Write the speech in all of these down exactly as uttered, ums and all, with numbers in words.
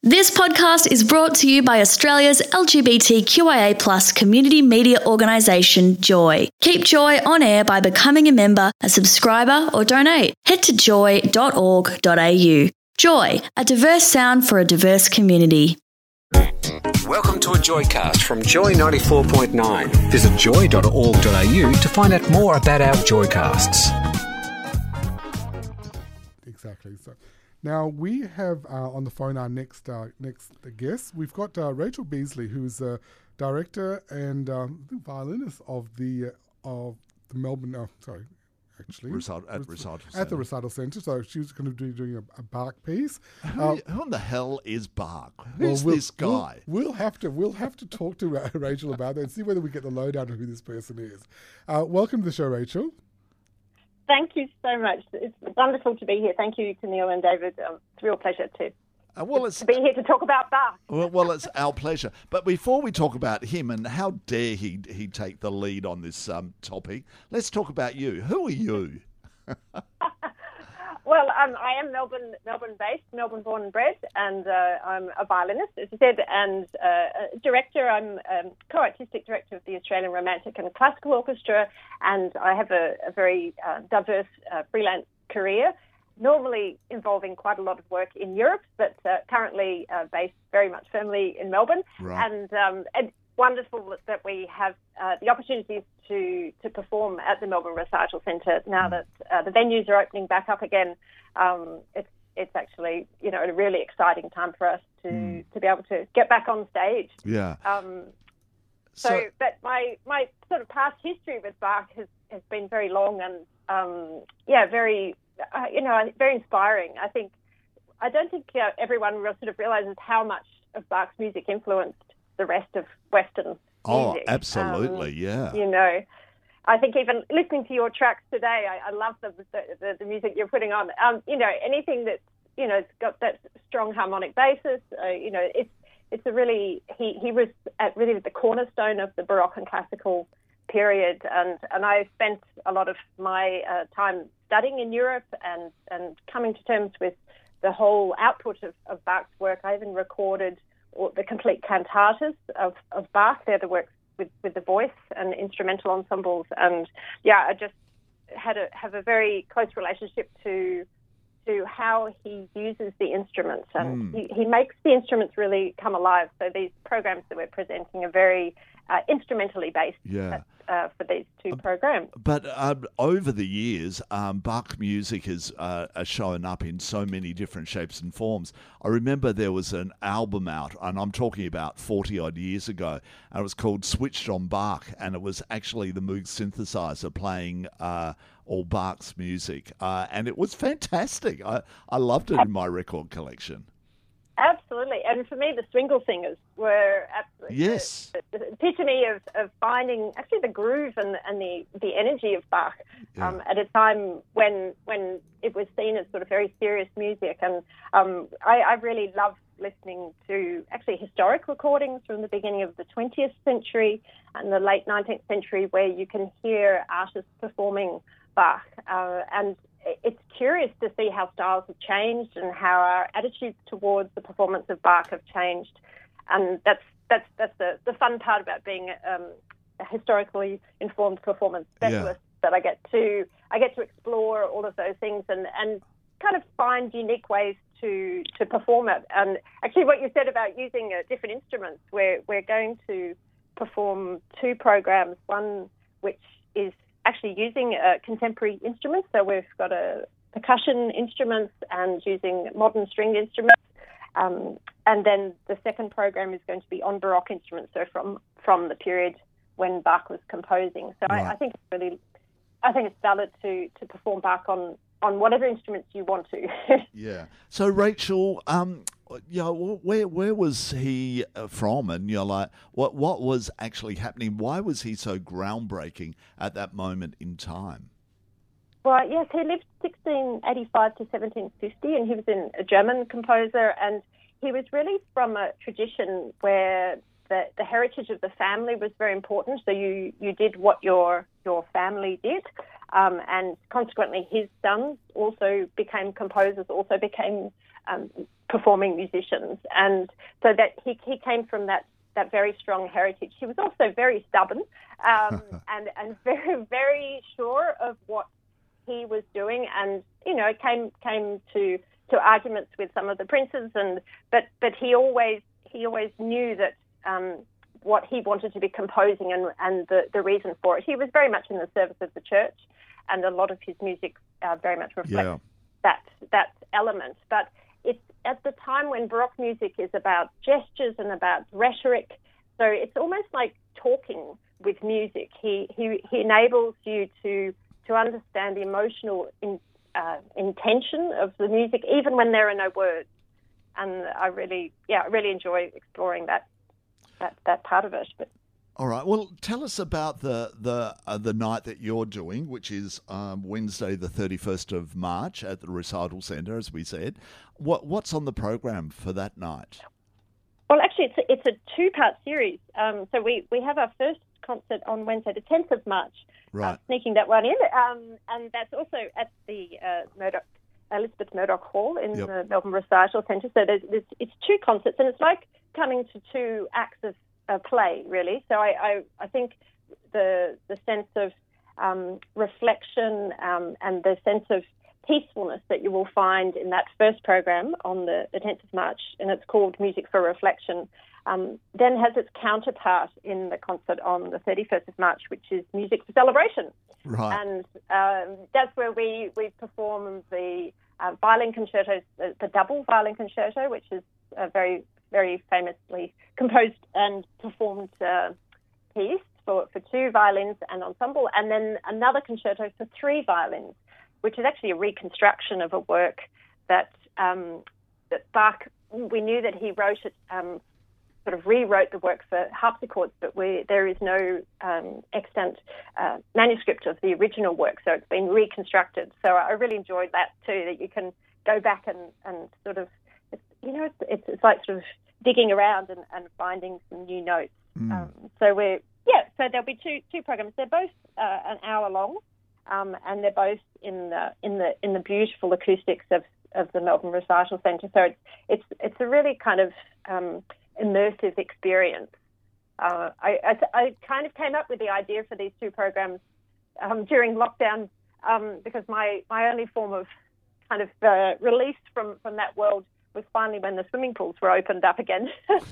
This podcast is brought to you by Australia's L G B T Q I A plus community media organisation, Joy. Keep Joy on air by becoming a member, a subscriber or donate. Head to joy dot org dot a u. Joy, a diverse sound for a diverse community. Welcome to a Joycast from Joy ninety-four point nine. Visit joy dot org dot a u to find out more about our Joycasts. Exactly. So now we have uh, on the phone our next uh, next guest. We've got uh, Rachel Beasley, who's a director and um, the violinist of the uh, of the Melbourne. Oh, sorry. Actually, Recital, at Recital at Centre. the Recital Centre. So she was going to be doing a, a Bach piece. Who, Uh, who in the hell is Bach? well, Who's we'll- this guy? We'll, we'll have to we'll have to talk to Ra- Rachel about that and see whether we get the lowdown of who this person is. Uh, welcome to the show, Rachel. Thank you so much. It's wonderful to be here. Thank you to Neil and David. Um, it's a real pleasure to, Uh, well, it's to be here to talk about Bach. well, well, it's our pleasure. But before we talk about him and how dare he he take the lead on this um, topic, let's talk about you. Who are you? Well, um, I am Melbourne Melbourne-based, Melbourne-born and bred, and uh, I'm a violinist, as you said, and uh, a director. I'm um, co-artistic director of the Australian Romantic and Classical Orchestra, and I have a, a very uh, diverse uh, freelance career, normally involving quite a lot of work in Europe, but uh, currently uh, based very much firmly in Melbourne. Right. And, um, and wonderful that we have uh, the opportunities to, to perform at the Melbourne Recital Centre now that uh, the venues are opening back up again. Um, it's it's actually, you know, a really exciting time for us to, Mm. to be able to get back on stage. Yeah. Um, so, So- but my, my sort of past history with Bach has, has been very long and, um, yeah, very, uh, you know, very inspiring. I think, I don't think uh, everyone real sort of realises how much of Bach's music influenced the rest of Western Oh, music. absolutely, Um, yeah. You know, I think even listening to your tracks today, I, I love the, the, the, the music you're putting on. Um, you know, anything that's, you know, it's got that strong harmonic basis, uh, you know, it's it's a really, he, he was at really the cornerstone of the Baroque and classical period. And, and I spent a lot of my uh, time studying in Europe and, and coming to terms with the whole output of, of Bach's work. I even recorded all the complete cantatas of, of Bach. They're the works with, with the voice and instrumental ensembles. And, yeah, I just had a, have a very close relationship to to how he uses the instruments. And Mm. he, he makes the instruments really come alive. So these programs that we're presenting are very uh, instrumentally based Yeah. uh, for these two programs. But um, over the years, um, Bach music has uh, has shown up in so many different shapes and forms. I remember there was an album out, and I'm talking about forty odd years ago, and it was called Switched on Bach, and it was actually the Moog synthesizer playing uh, all Bach's music, uh, and it was fantastic. I, I loved it in my record collection. Absolutely. And for me, the Swingle Singers were absolutely Yes. the, the epitome of, of finding actually the groove and, and the, the energy of Bach Yeah. um, at a time when when it was seen as sort of very serious music. And um, I, I really love listening to actually historic recordings from the beginning of the twentieth century and the late nineteenth century where you can hear artists performing Bach. Uh, and it's curious to see how styles have changed and how our attitudes towards the performance of Bach have changed. And that's that's that's the, the fun part about being um, a historically informed performance specialist, that I get to I get to explore all of those things and, and kind of find unique ways to to perform it. And actually what you said about using uh, different instruments, we're, we're going to perform two programs, one which is actually using uh, contemporary instruments. So we've got a percussion instruments and using modern stringed instruments. Um, and then the second program is going to be on Baroque instruments, so from, from the period when Bach was composing. So Right. I, I think it's really, I think it's valid to, to perform Bach on, on whatever instruments you want to. Yeah. So Rachel, um, you know, where where was he uh, from, and you know, like what what was actually happening? Why was he so groundbreaking at that moment in time? Well, yes, he lived sixteen eighty-five to seventeen fifty, and he was in, a German composer, and he was really from a tradition where the, the heritage of the family was very important. So you, you did what your your family did, um, and consequently his sons also became composers, also became um, performing musicians. And so that he, he came from that, that very strong heritage. He was also very stubborn um, and, and very, very sure of what he was doing, and, you know, came came to, to arguments with some of the princes, and but, but he always he always knew that um, what he wanted to be composing and, and the, the reason for it. He was very much in the service of the church, and a lot of his music uh, very much reflects Yeah. that that element. But it's at the time when Baroque music is about gestures and about rhetoric, so it's almost like talking with music. He he, he enables you to to understand the emotional in, uh, intention of the music, even when there are no words. And I really, yeah, I really enjoy exploring that that, that part of it. But All right. Well, tell us about the the uh, the night that you're doing, which is um, Wednesday, the thirty-first of March at the Recital Centre, as we said. What what's on the program for that night? well, actually, it's a, it's a two-part series. Um, so we, we have our first concert on Wednesday, the tenth of March. Right. Uh, sneaking that one in, um, and that's also at the uh, Murdoch, Elizabeth Murdoch Hall in Yep. the Melbourne Recital Centre. So there's, there's, it's two concerts, and it's like coming to two acts of a play, really. So I, I, I think the the sense of um, reflection um, and the sense of peacefulness that you will find in that first program on the, the tenth of March, and it's called Music for Reflection, um, then has its counterpart in the concert on the thirty-first of March, which is Music for Celebration. Right. And um, that's where we, we perform the uh, violin concertos, the, the double violin concerto, which is a very, very famously composed and performed uh, piece for, for two violins and ensemble, and then another concerto for three violins, which is actually a reconstruction of a work that, um, that Bach, we knew that he wrote it, um, sort of rewrote the work for harpsichords, but we, there is no um, extant uh, manuscript of the original work, so it's been reconstructed. So I really enjoyed that too, that you can go back and, and sort of, it's, you know, it's, it's, it's like sort of digging around and, and finding some new notes. Mm. Um, so we're, yeah, so there'll be two two programs. They're both uh, an hour long, um, and they're both in the in the in the beautiful acoustics of, of the Melbourne Recital Centre. So it's it's it's a really kind of um, immersive experience. Uh, I, I I kind of came up with the idea for these two programs um, during lockdown um, because my, my only form of kind of uh, release from, from that world was finally when the swimming pools were opened up again.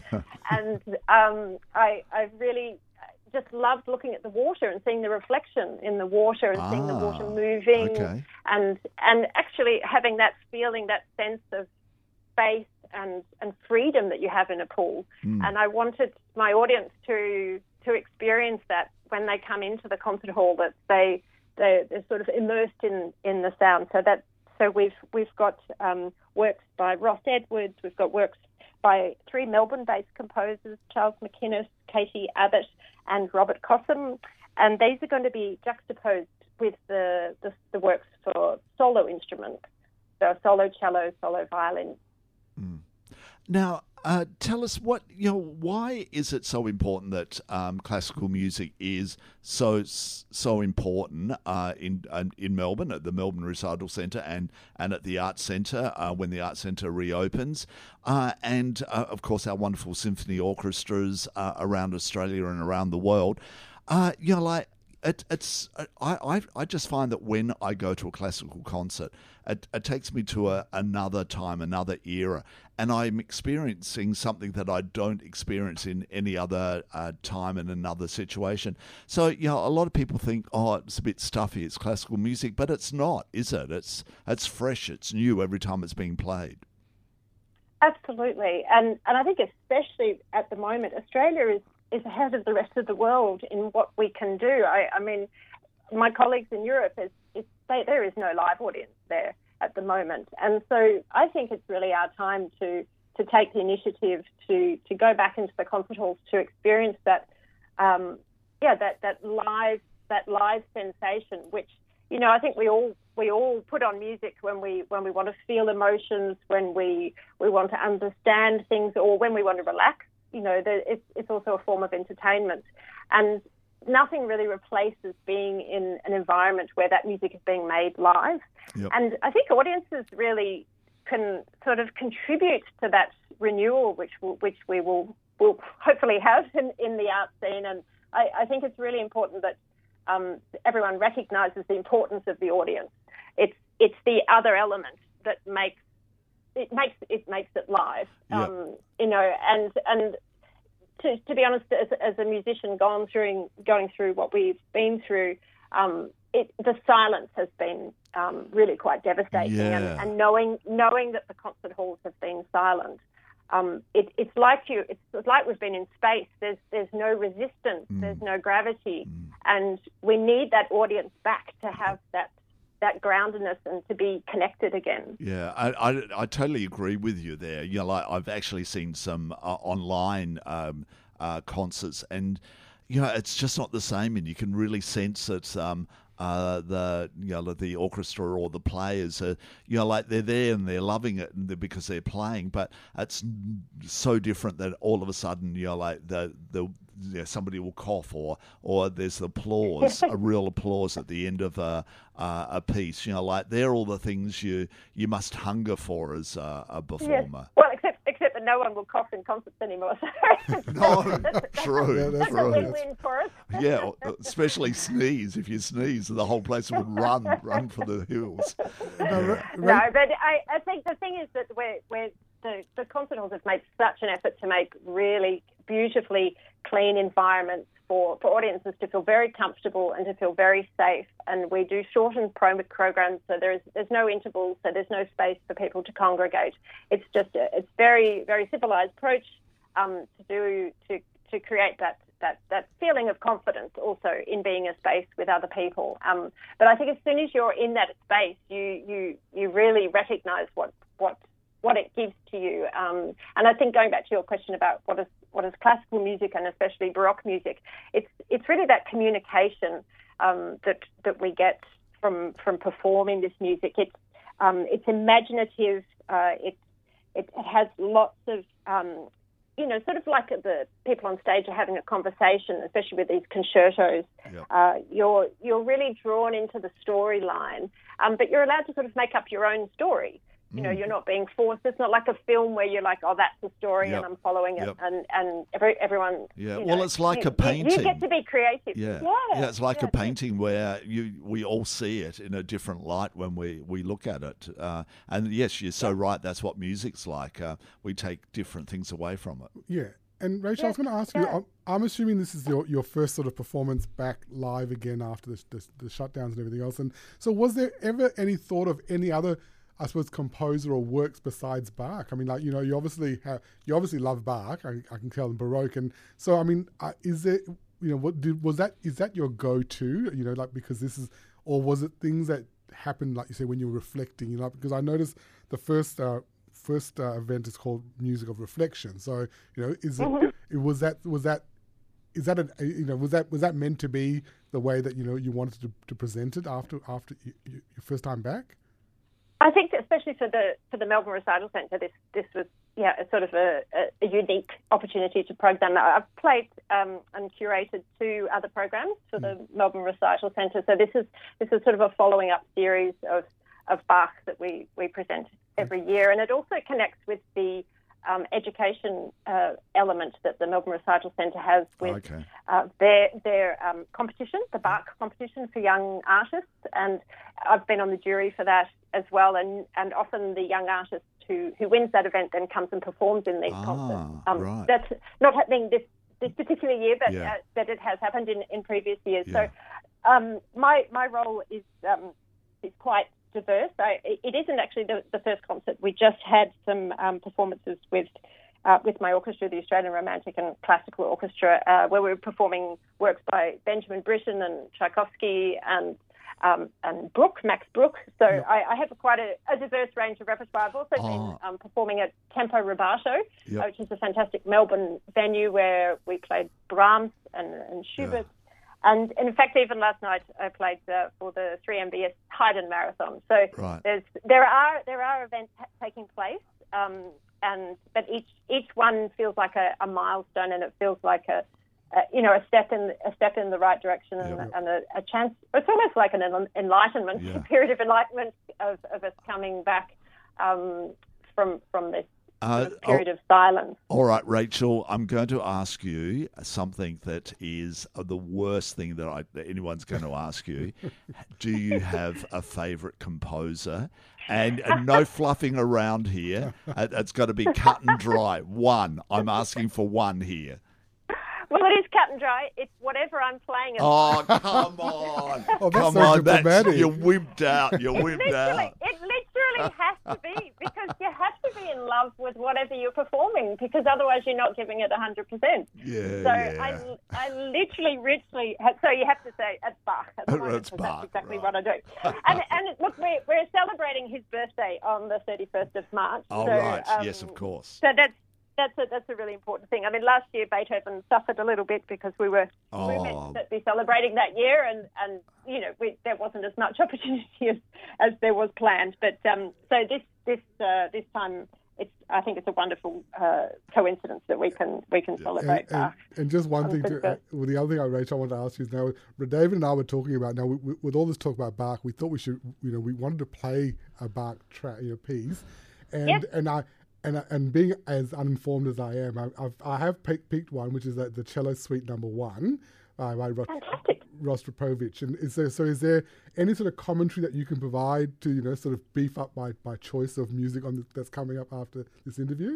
And um, I, I really just loved looking at the water and seeing the reflection in the water and Ah, seeing the water moving okay. and and actually having that feeling, that sense of space and, and freedom that you have in a pool. Mm. And I wanted my audience to to experience that when they come into the concert hall, that they, they they're sort of immersed in, in the sound. So that so we've we've got um, works by Ross Edwards, we've got works by three Melbourne-based composers, Charles McInnes, Katie Abbott, and Robert Cossam, and these are going to be juxtaposed with the, the, the works for solo instruments, so solo cello, solo violin. Mm. Now, uh, tell us what you know. Why is it so important that um, classical music is so so important uh, in in Melbourne at the Melbourne Recital Centre and and at the Arts Centre uh, when the Arts Centre reopens, uh, and uh, of course our wonderful symphony orchestras uh, around Australia and around the world. Uh, you know, like. It, it's I, I I just find that when I go to a classical concert, it, it takes me to a, another time, another era, and I'm experiencing something that I don't experience in any other uh, time in another situation. So, you know, a lot of people think, oh, it's a bit stuffy, it's classical music, but it's not, is it? It's it's fresh, it's new every time it's being played. Absolutely, and and I think especially at the moment, Australia is. is ahead of the rest of the world in what we can do. I, I mean, my colleagues in Europe, is, is they, there is no live audience there at the moment. And so I think it's really our time to, to take the initiative to, to go back into the concert halls to experience that, um, yeah, that, that live that live sensation, which, you know, I think we all we all put on music when we when we want to feel emotions, when we, we want to understand things, or when we want to relax. You know, the, it's, it's also a form of entertainment. And nothing really replaces being in an environment where that music is being made live. Yep. And I think audiences really can sort of contribute to that renewal, which will, which we will will hopefully have in, in the art scene. And I, I think it's really important that um, everyone recognises the importance of the audience. It's it's the other element that makes it makes it makes it live. Yeah. Um, you know, and and to, to be honest, as, as a musician gone through going through what we've been through, um, it, the silence has been um, really quite devastating. Yeah. And, and knowing knowing that the concert halls have been silent, um, it, it's like you. It's like we've been in space. There's there's no resistance. Mm. There's no gravity, Mm. and we need that audience back to have that. that groundedness and to be connected again. Yeah, I, I, I totally agree with you there. You know, like I've actually seen some uh, online um, uh, concerts, and you know, it's just not the same, and you can really sense it. Um, uh, the you know the orchestra or the players, are, you know, like they're there and they're loving it, and they're, because they're playing. But it's so different that all of a sudden, you know, like the the. You know, somebody will cough, or or there's applause, a real applause at the end of a uh, a piece. You know, like they're all the things you you must hunger for as a, a performer. Yes. Well, except except that no one will cough in concerts anymore. So No, that's, true, Yeah, that's that's a true. win-win for us. Yeah, especially sneeze. If you sneeze, the whole place would run, run for the hills. Now, Ra- No, Ra- but I, I think the thing is that we're, we're the, the concert halls have made such an effort to make really beautifully clean environments for, for audiences to feel very comfortable and to feel very safe. And we do shortened pro- programs, so there's there's no intervals, so there's no space for people to congregate. It's just a, it's very very civilized approach um, to do to to create that. That, that feeling of confidence also in being a space with other people. Um, but I think as soon as you're in that space, you you, you really recognise what, what what it gives to you. Um, and I think going back to your question about what is what is classical music and especially Baroque music, it's it's really that communication um, that that we get from from performing this music. It's um, it's imaginative. Uh, it, it it has lots of um, you know, sort of like the people on stage are having a conversation, especially with these concertos. Yep. Uh, you're you're really drawn into the storyline, um, but you're allowed to sort of make up your own story. You know, Mm. you're not being forced. It's not like a film where you're like, oh, that's the story Yep. and I'm following it, Yep. and and every, everyone. Yeah, you well, know, it's like you, a painting. You, you get to be creative. Yeah, yeah, it's like yeah, a painting where you we all see it in a different light when we, we look at it. Uh, and yes, you're so right. That's what music's like. Uh, we take different things away from it. yeah. And Rachel, I was Yes, going to ask you, yeah. I'm, I'm assuming this is your, your first sort of performance back live again after the, the, the shutdowns and everything else. And so was there ever any thought of any other, I suppose, composer or works besides Bach? I mean, like, you know, you obviously have, you obviously love Bach. I, I can tell in Baroque. And so, I mean, uh, is there, you know, what did, was that, is that your go-to, you know, like, because this is, or was it things that happened, like you say, when you were reflecting, you know, because I noticed the first, uh, first uh, event is called Music of Reflection. So, you know, is it, Mm-hmm. it was that, was that, is that, a, you know, was that, was that meant to be the way that, you know, you wanted to, to present it after, after you, you, your first time back? I think, that especially for the for the Melbourne Recital Centre, this this was yeah a sort of a, a, a unique opportunity to program. I've played um, and curated two other programs for the Melbourne Recital Centre, so this is this is sort of a following up series of of Bach that we we present every year, and it also connects with the um, education uh, element that the Melbourne Recital Centre has with Okay. uh, their their um, competition, the Bach competition for young artists, and I've been on the jury for that as well, and, and often the young artist who, who wins that event then comes and performs in these Ah, concerts. Um, right. That's not happening this, this particular year, but Yeah. uh, that it has happened in, in previous years. Yeah. So um, my my role is um, is quite diverse. I, it isn't actually the, the first concert. We just had some um, performances with uh, with my orchestra, the Australian Romantic and Classical Orchestra, uh, where we were performing works by Benjamin Britten and Tchaikovsky and um, and Bruch, Max Bruch. So Yeah. I, I have quite a, a diverse range of repertoire. I've also Ah. been um, performing at Tempo Rubato, Yep. uh, which is a fantastic Melbourne venue where we played Brahms and, and Schubert. And, and in fact, even last night I played uh, for the three M B S Haydn Marathon. So Right. there's there are there are events ha- taking place, um, and but each each one feels like a, a milestone, and it feels like a, a you know a step in a step in the right direction, and, Yeah. and a, a chance. It's almost like an en- enlightenment Yeah. period of enlightenment of, of us coming back um, from from this Uh, sort of period of silence. All right, Rachel, I'm going to ask you something that is the worst thing that, I, that anyone's going to ask you. Do you have a favourite composer? And, and no fluffing around here. It's got to be cut and dry. One. I'm asking for one here. Well, it is cut and dry. It's whatever I'm playing. Oh, come on. Oh, that's come so on. That's, diplomatic. you're wimped out. You're wimped literally, out. it literally has to be, because you have to be in love with whatever you're performing, because otherwise you're not giving it one hundred percent. Yeah, so yeah. I, I literally, richly, so you have to say, it's Bach. At the moment, It's because Bach, that's exactly right. what I do. And, and look, we're, we're celebrating his birthday on the thirty-first of March. Oh, so, right. Um, Yes, of course. So that's That's a, that's a really important thing. I mean, last year Beethoven suffered a little bit because we were, Oh. we were meant to be celebrating that year, and, and you know, we, there wasn't as much opportunity as, as there was planned. But um, so this this uh, this time, it's I think it's a wonderful uh, coincidence that we can we can celebrate And, and, Bach. and just one on thing, Christmas. to, uh, well, the other thing, I, Rachel, I wanted to ask you is now, David and I were talking about, now, we, we, with all this talk about Bach, we thought we should, you know, we wanted to play a Bach track, you know, piece. And, Yep. and I, And and being as uninformed as I am, I, I've, I have picked, picked one, which is the, the Cello Suite Number One uh, by Ro- Fantastic. Rostropovich. And is there, so is there any sort of commentary that you can provide to, you know, sort of beef up my, my choice of music on the, that's coming up after this interview?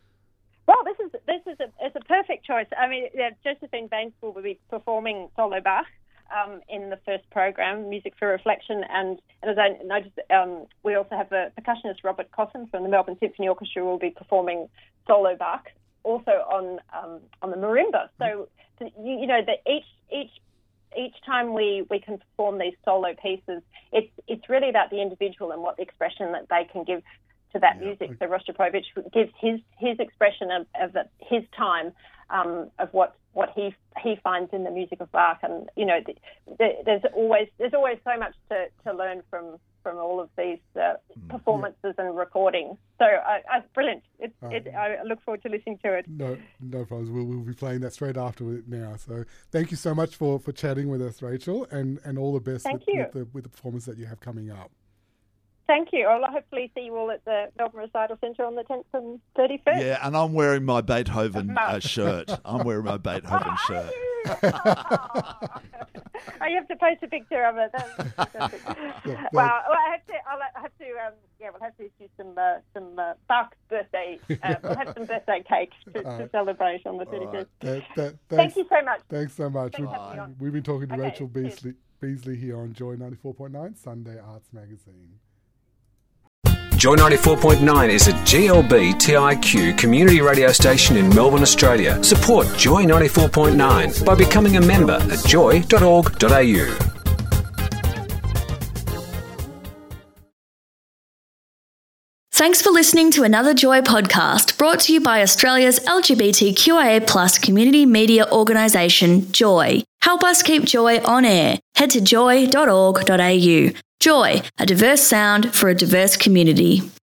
Well, this is this is a it's a perfect choice. I mean, yeah, Josephine Bainspool will be performing solo Bach um, in the first program, Music for Reflection, and, and as I noticed, um, we also have the percussionist Robert Coffin from the Melbourne Symphony Orchestra who will be performing solo Bach, also on um, on the marimba. So you, you know that each each each time we, we can perform these solo pieces, it's it's really about the individual and what the expression that they can give to that Yeah. music. So Rostropovich gives his his expression of, of the, his time um, of what what he he finds in the music of Bach, and you know the, the, there's always there's always so much to, to learn from from all of these uh, performances and recordings. So uh, uh, brilliant! It, Uh, it, I look forward to listening to it. No, no problems. We'll, we'll be playing that straight after it now. So thank you so much for, for chatting with us, Rachel, and, and all the best Thank with, you. with, the, with the performance that you have coming up. Thank you. I'll hopefully see you all at the Melbourne Recital Centre on the tenth and thirty-first. Yeah, and I'm wearing my Beethoven uh, shirt. I'm wearing my Beethoven shirt. Oh, you have to post a picture of it. That's fantastic. Yeah, well, well, I have to. I'll have to. Um, yeah, we'll have to issue some uh, some uh, Bach's birthday. Uh, we'll have some birthday cake to, to Alright. celebrate on the thirty-first. That, that, Thank thanks, you so much. Thanks so much. Thanks We've, for having me on. we've been talking to Okay, Rachel cheers. Beasley, Beasley here on Joy ninety-four point nine, Sunday Arts Magazine. Joy ninety-four point nine is a G L B T I Q community radio station in Melbourne, Australia. Support Joy ninety-four point nine by becoming a member at joy dot org dot a u. Thanks for listening to another Joy podcast brought to you by Australia's L G B T Q I A plus community media organisation, Joy. Help us keep Joy on air. Head to joy dot org dot a u. Joy, a diverse sound for a diverse community.